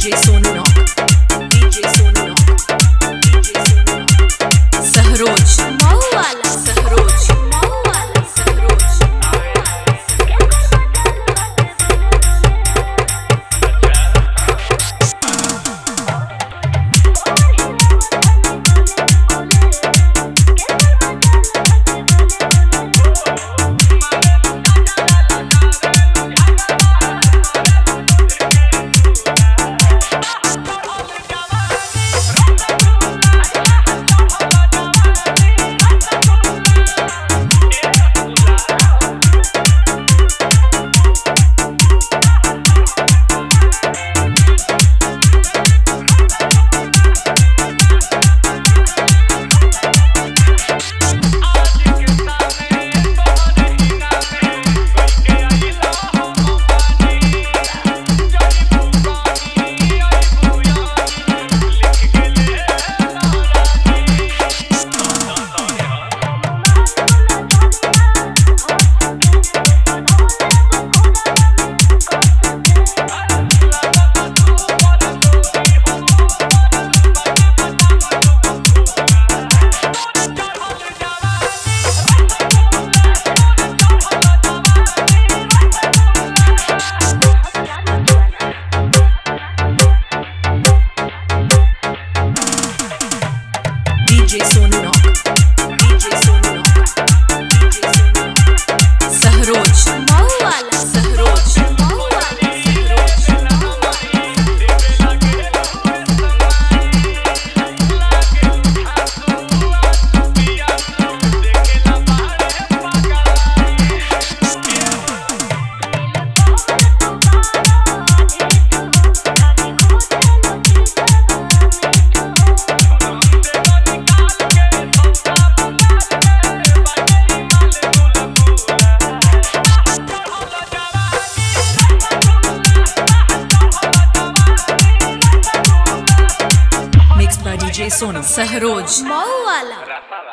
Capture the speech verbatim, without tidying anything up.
DJ Sonu knock, DJ Sonu knock, DJ Sonu knock, Sahroj Mau वाला, सहरोज मऊ वाला, Sahroj DJ Sonu knock, DJ Sonu knock, DJ Sonu knock, Sahroj Mau वाला, सहरोज मऊ वाला, mix by DJ Sonu, Sahroj Mau वाला।